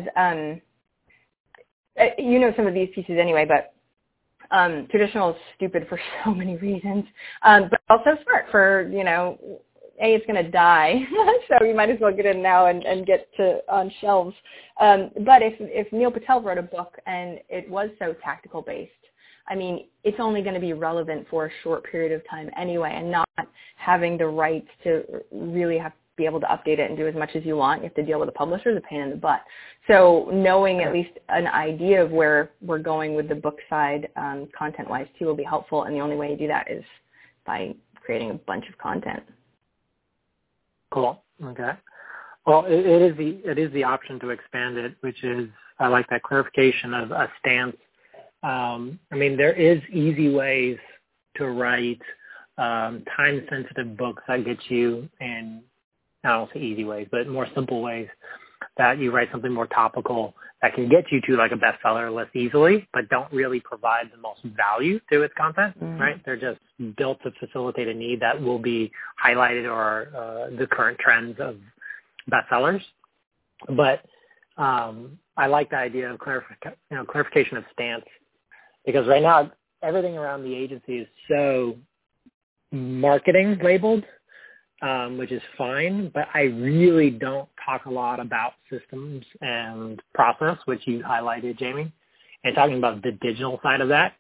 some of these pieces anyway, but traditional is stupid for so many reasons, but also smart for, it's going to die, so you might as well get in now and get on shelves. But if Neil Patel wrote a book and it was so tactical based, I mean, it's only going to be relevant for a short period of time anyway, and not having the rights to really be able to update it and do as much as you want. You have to deal with the publisher, the pain in the butt. So knowing at least an idea of where we're going with the book side, content-wise too, will be helpful. And the only way you do that is by creating a bunch of content. Cool. Okay. Well, it is the option to expand it, which is, I like that clarification of a stance. I mean, there is easy ways to write time-sensitive books that get you in, I don't say easy ways, but more simple ways that you write something more topical that can get you to a bestseller list easily, but don't really provide the most value to its content, right? They're just built to facilitate a need that will be highlighted or the current trends of bestsellers. But I like the idea of clarification of stance, because right now everything around the agency is so marketing labeled, which is fine, but I really don't talk a lot about systems and process, which you highlighted, Jamie, and talking about the digital side of that.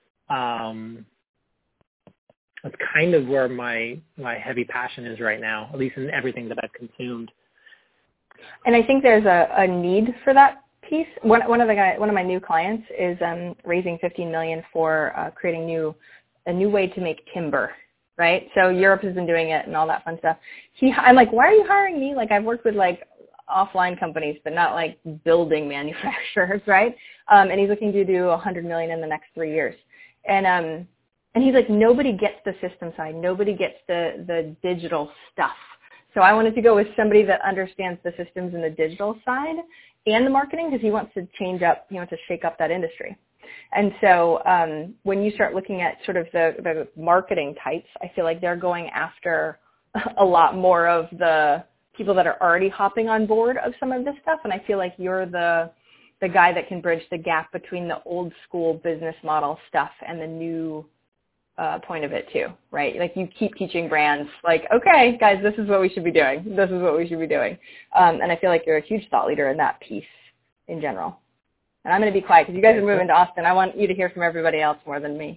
That's kind of where my heavy passion is right now, at least in everything that I've consumed. And I think there's a need for that piece. One of my new clients is raising $15 million for creating a new way to make timber. Right? So Europe has been doing it and all that fun stuff. I'm like, why are you hiring me? I've worked with offline companies, but not like building manufacturers, right? And he's looking to do $100 million in the next 3 years. And he's like, nobody gets the system side. Nobody gets the digital stuff. So I wanted to go with somebody that understands the systems and the digital side and the marketing, because he wants to shake up that industry. And so when you start looking at sort of the marketing types, I feel like they're going after a lot more of the people that are already hopping on board of some of this stuff. And I feel like you're the guy that can bridge the gap between the old school business model stuff and the new point of it too, right? Like you keep teaching brands like, okay, guys, this is what we should be doing. This is what we should be doing. And I feel like you're a huge thought leader in that piece in general. And I'm going to be quiet because you guys are moving to Austin. I want you to hear from everybody else more than me.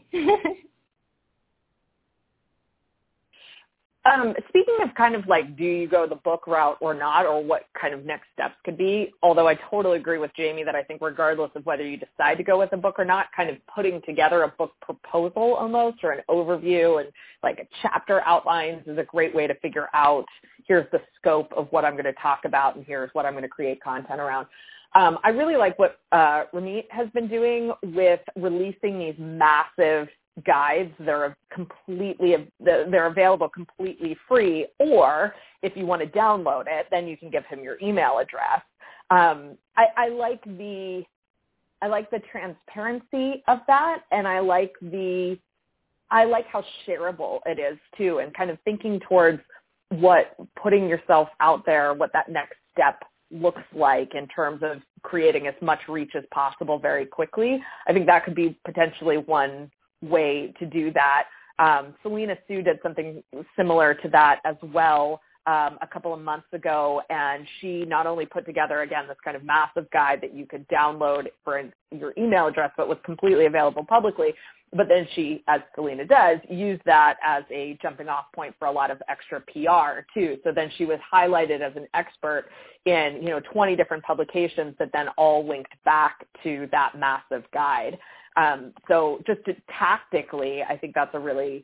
Speaking of kind of like, do you go the book route or not, or what kind of next steps could be, although I totally agree with Jamie that I think regardless of whether you decide to go with a book or not, kind of putting together a book proposal almost, or an overview and like a chapter outlines is a great way to figure out, here's the scope of what I'm going to talk about and here's what I'm going to create content around. I really like what Ramit has been doing with releasing these massive guides. They're available completely free, or if you want to download it, then you can give him your email address. I like the transparency of that, and I like how shareable it is too, and kind of thinking towards what putting yourself out there, what that next step looks like in terms of creating as much reach as possible very quickly. I think that could be potentially one way to do that. Selena Soo did something similar to that as well a couple of months ago, and she not only put together, again, this kind of massive guide that you could download for your email address, but was completely available publicly, but then she, as Selena does, used that as a jumping off point for a lot of extra PR too. So then she was highlighted as an expert in 20 different publications that then all linked back to that massive guide. So just tactically, I think that's a really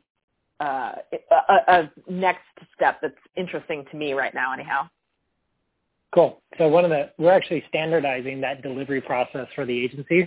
a next step that's interesting to me right now anyhow. Cool. So we're actually standardizing that delivery process for the agency.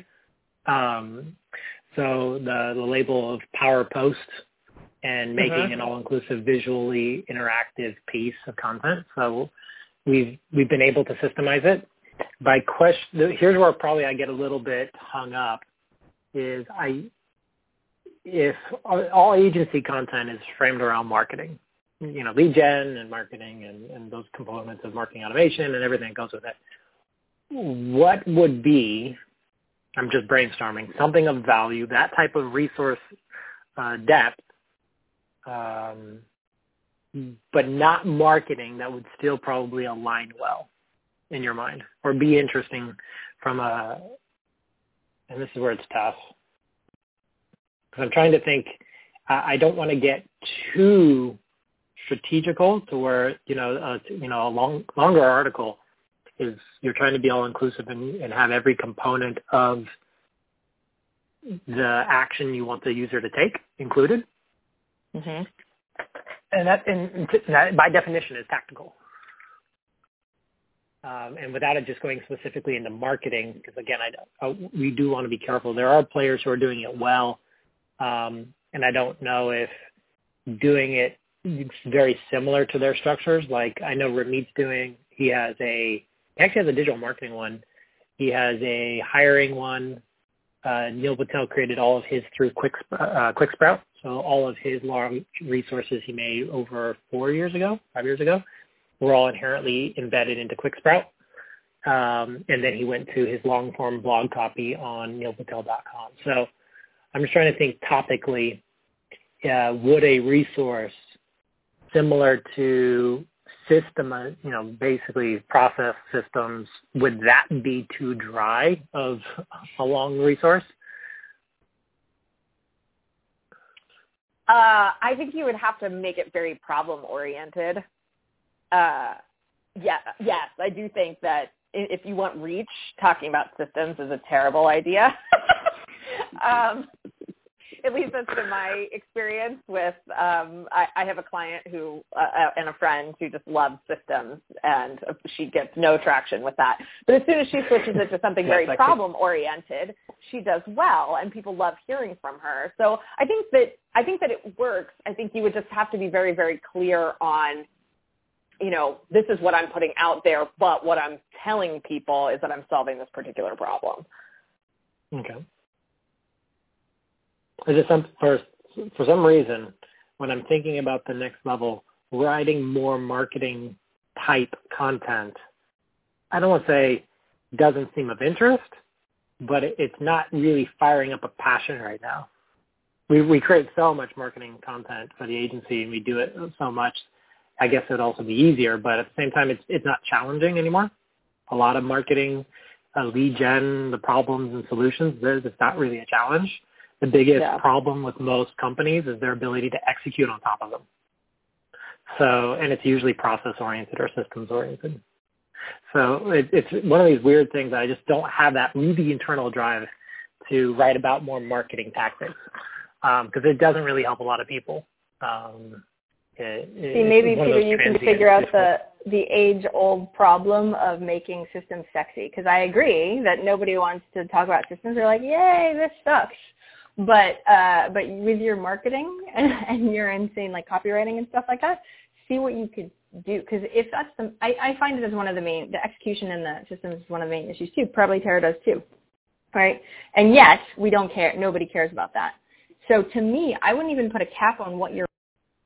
So the label of Power Post and making an all-inclusive visually interactive piece of content. So we've been able to systemize it. Here's where probably I get a little bit hung up is if all agency content is framed around marketing, lead gen and marketing and those components of marketing automation and everything that goes with it, what would be, I'm just brainstorming, something of value, that type of resource depth, but not marketing, that would still probably align well in your mind or be interesting from and this is where it's tough, because I'm trying to think, I don't want to get too strategical to where, a longer article is you're trying to be all inclusive and have every component of the action you want the user to take included. Mm-hmm. And that by definition is tactical. And without it just going specifically into marketing, because again, we do want to be careful. There are players who are doing it well, and I don't know if doing it very similar to their structures. Like I know Ramit's doing, he actually has a digital marketing one. He has a hiring one. Neil Patel created all of his through QuickSprout. So all of his long resources he made over 5 years ago, were all inherently embedded into QuickSprout. And then he went to his long-form blog copy on neilpatel.com. So I'm just trying to think topically, would a resource similar to system, basically process systems, would that be too dry of a long resource? I think you would have to make it very problem-oriented. Yes, I do think that if you want reach, talking about systems is a terrible idea. At least that's been my experience with, I have a client who, and a friend who just loves systems, and she gets no traction with that. But as soon as she switches it to something very problem-oriented, she does well, and people love hearing from her. So I think that it works. I think you would just have to be very, very clear on, this is what I'm putting out there, but what I'm telling people is that I'm solving this particular problem. Okay. For some reason, when I'm thinking about the next level, writing more marketing type content, I don't want to say doesn't seem of interest, but it's not really firing up a passion right now. We create so much marketing content for the agency, and we do it so much. I guess it'd also be easier, but at the same time, it's not challenging anymore. A lot of marketing, lead gen, the problems and solutions, it's not really a challenge. The biggest problem with most companies is their ability to execute on top of them. So, and it's usually process-oriented or systems-oriented. So it's one of these weird things that I just don't have that really internal drive to write about more marketing tactics, because it doesn't really help a lot of people. See, maybe, Peter, you can figure out the age-old problem of making systems sexy, because I agree that nobody wants to talk about systems. They're like, yay, this sucks. But with your marketing and your insane copywriting and stuff like that, see what you could do. Because if that's I find it as one of the execution in the systems is one of the main issues too. Probably Tara does too, right? And yet we don't care. Nobody cares about that. So to me, I wouldn't even put a cap on what you're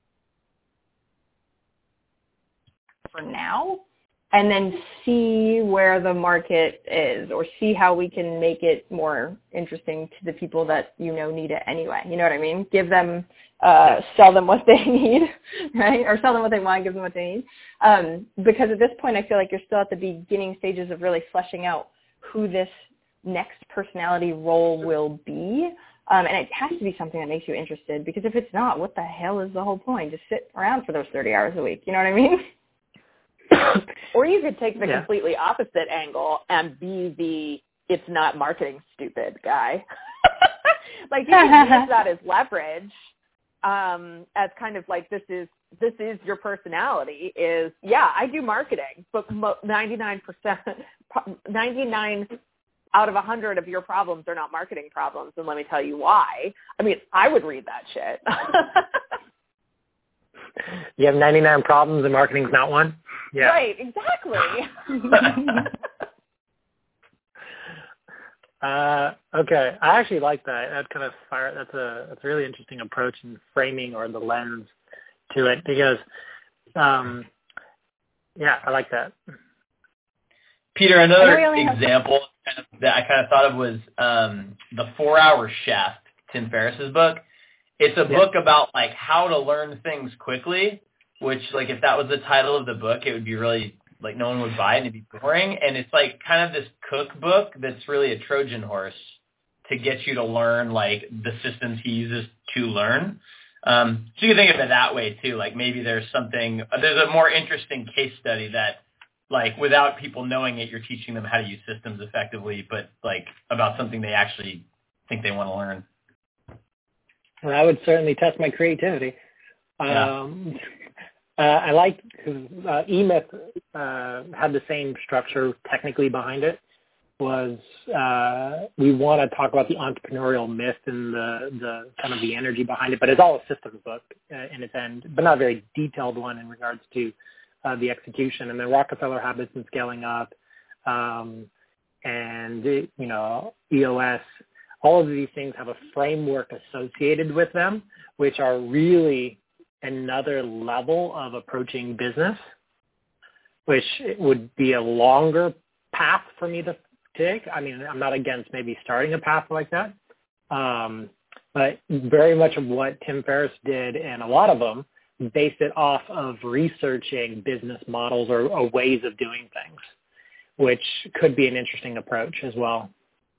for now, and then see where the market is, or see how we can make it more interesting to the people that need it anyway. You know what I mean? Give them, sell them what they need, right? Or sell them what they want, give them what they need. Because at this point, I feel like you're still at the beginning stages of really fleshing out who this next personality role will be. And it has to be something that makes you interested, because if it's not, what the hell is the whole point? Just sit around for those 30 hours a week. You know what I mean? Or you could take the completely opposite angle and be the it's not marketing stupid guy. You can use that as leverage, as kind of this is your personality is, I do marketing, but 99 out of 100 of your problems are not marketing problems, and let me tell you why. I mean, I would read that shit. You have 99 problems and marketing's not one? Yeah. Right, exactly. Okay, I actually like that. That's kind of that's a really interesting approach in framing or the lens to it, because, I like that. Peter, another example that I kind of thought of was the 4-Hour Chef, Tim Ferriss's book. It's a book about how to learn things quickly, which if that was the title of the book, it would be really no one would buy it and it'd be boring. And it's kind of this cookbook that's really a Trojan horse to get you to learn the systems he uses to learn. So you can think of it that way too. Maybe there's a more interesting case study that without people knowing it, you're teaching them how to use systems effectively, but about something they actually think they want to learn. Well, I would certainly test my creativity. I like E-Myth had the same structure technically behind it. Was we want to talk about the entrepreneurial myth and the kind of the energy behind it, but it's all a systems book in its end, but not a very detailed one in regards to the execution. And then Rockefeller Habits and Scaling Up, and EOS. All of these things have a framework associated with them, which are really another level of approaching business, which would be a longer path for me to take. I mean, I'm not against maybe starting a path like that, but very much of what Tim Ferriss did, and a lot of them, based it off of researching business models or ways of doing things, which could be an interesting approach as well.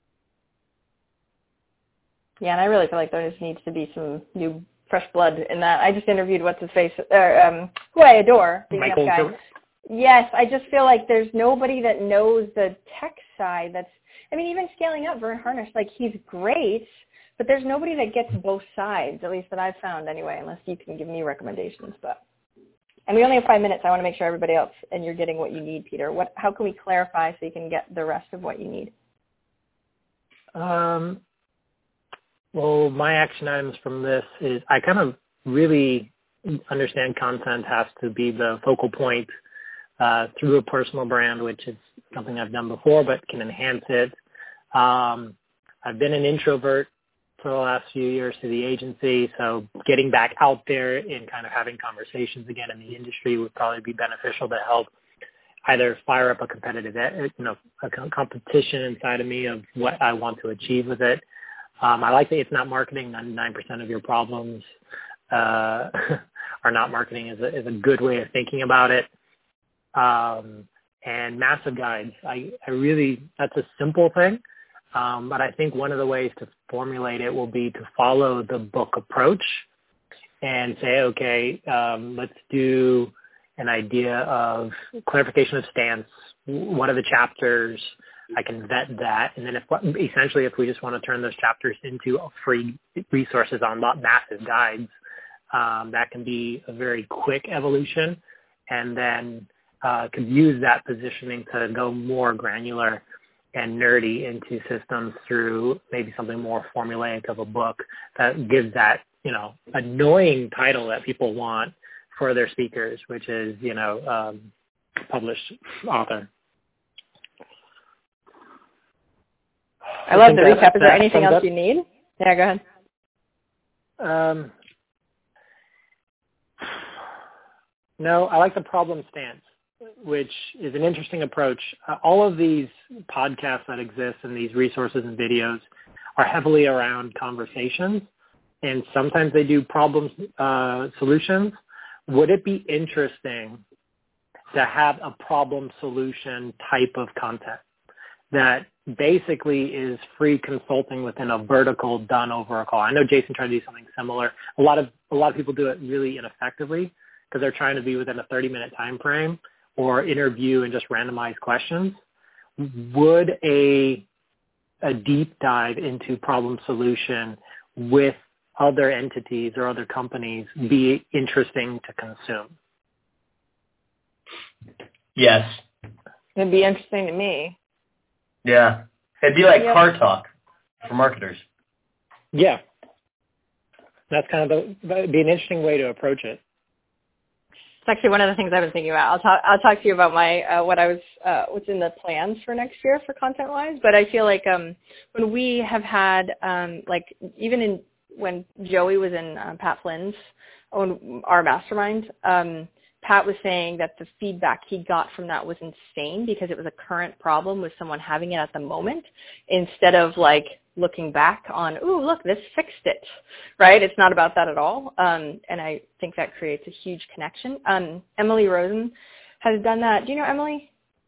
Yeah, and I really feel like there just needs to be some new fresh blood in that. I just interviewed who I adore, the Michael guy. Yes, I just feel like there's nobody that knows the tech side. Even Scaling Up, Vern Harnish, he's great, But there's nobody that gets both sides, at least that I've found anyway, unless you can give me recommendations. And we only have 5 minutes. I want to make sure everybody else, and you're getting what you need, Peter. How can we clarify so you can get the rest of what you need? Well, my action items from this is I kind of really understand content has to be the focal point through a personal brand, which is something I've done before, but can enhance it. I've been an introvert for the last few years to the agency, so getting back out there and kind of having conversations again in the industry would probably be beneficial to help either fire up a competitive, a competition inside of me of what I want to achieve with it. I like that it's not marketing. 99% of your problems are not marketing is a good way of thinking about it. And massive guides. I really, that's a simple thing. But I think one of the ways to formulate it will be to follow the book approach and say, okay, let's do an idea of clarification of stance. What are the chapters? I can vet that. And then if we just want to turn those chapters into free resources on massive guides, that can be a very quick evolution. And then could use that positioning to go more granular and nerdy into systems through maybe something more formulaic of a book that gives that, annoying title that people want for their speakers, which is, published author. I love the recap. Is there anything else you need? Yeah, go ahead. No, I like the problem stance, which is an interesting approach. All of these podcasts that exist and these resources and videos are heavily around conversations, and sometimes they do problem solutions. Would it be interesting to have a problem solution type of content that basically is free consulting within a vertical done over a call? I know Jason tried to do something similar. A lot of people do it really ineffectively because they're trying to be within a 30-minute time frame or interview and just randomize questions. Would a deep dive into problem solution with other entities or other companies be interesting to consume? Yes. It'd be interesting to me. Yeah. It'd be like car talk for marketers. Yeah. That's that'd be an interesting way to approach it. It's actually one of the things I've been thinking about. I'll talk to you about my what's in the plans for next year for content-wise. But I feel like when we have had when Joey was in Pat Flynn's our mastermind, Pat was saying that the feedback he got from that was insane because it was a current problem with someone having it at the moment instead of looking back on, ooh, look, this fixed it, right? It's not about that at all. And I think that creates a huge connection. Emily Rosen has done that. Do you know Emily?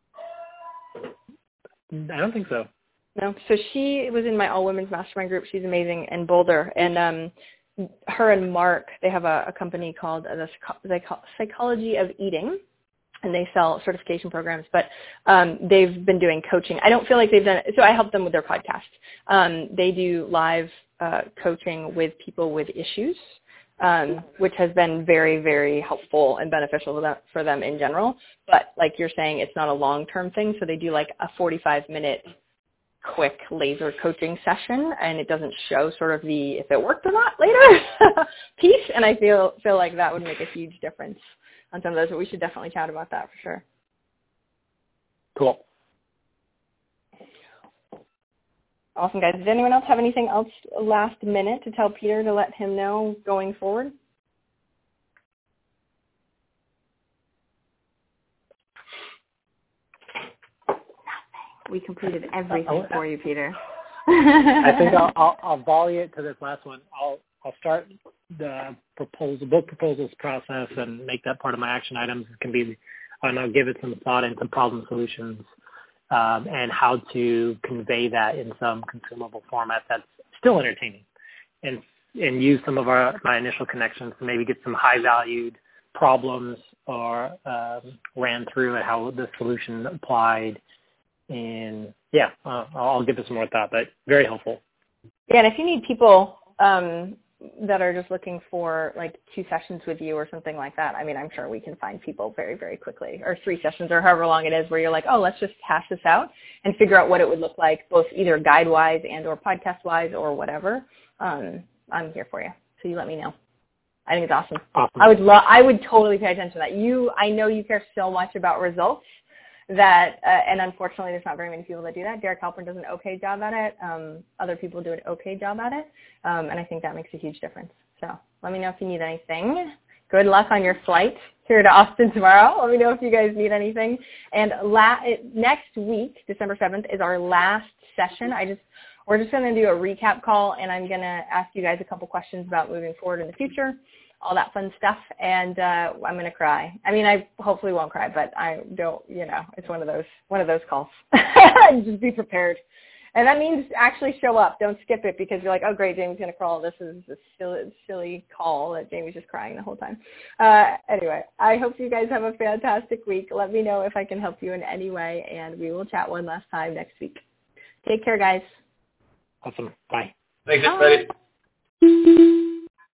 I don't think so. No. So she was in my all women's mastermind group. She's amazing in Boulder. And her and Mark, they have a company called the Psychology of Eating. And they sell certification programs, but they've been doing coaching. I don't feel like they've done it. So I help them with their podcast. They do live coaching with people with issues, which has been very, very helpful and beneficial for them in general. But like you're saying, it's not a long-term thing. So they do a 45-minute quick laser coaching session, and it doesn't show sort of the if it worked or not later piece. And I feel like that would make a huge difference on some of those, but we should definitely chat about that for sure. Cool. Awesome, guys. Does anyone else have anything else last minute to tell Peter to let him know going forward? We completed everything for you, Peter. I think I'll volley it to this last one. I'll start the book proposals process and make that part of my action items. And I'll give it some thought into problem solutions and how to convey that in some consumable format that's still entertaining, and use some of my initial connections to maybe get some high valued problems or ran through at how the solution applied. And I'll give it some more thought, but very helpful. Yeah, and if you need people that are just looking for like 2 sessions with you or something like that, I mean, I'm sure we can find people very, very quickly, or 3 sessions or however long it is where you're like, oh, let's just hash this out and figure out what it would look like, both either guide-wise and or podcast-wise or whatever. I'm here for you. So you let me know. I think it's awesome. I would totally pay attention to that. I know you care so much about results that, and unfortunately there's not very many people that do that. Derek Halpern does an okay job at it. Other people do an okay job at it. And I think that makes a huge difference. So let me know if you need anything. Good luck on your flight here to Austin tomorrow. Let me know if you guys need anything. And next week, December 7th, is our last session. We're just going to do a recap call, and I'm going to ask you guys a couple questions about moving forward in the future, all that fun stuff, and I'm going to cry. I mean, I hopefully won't cry, but I don't, it's one of those calls. Just be prepared. And that means actually show up. Don't skip it because you're like, oh, great, Jamie's going to call. This is a silly call that Jamie's just crying the whole time. Anyway, I hope you guys have a fantastic week. Let me know if I can help you in any way, and we will chat one last time next week. Take care, guys. Awesome. Bye. Thanks, everybody.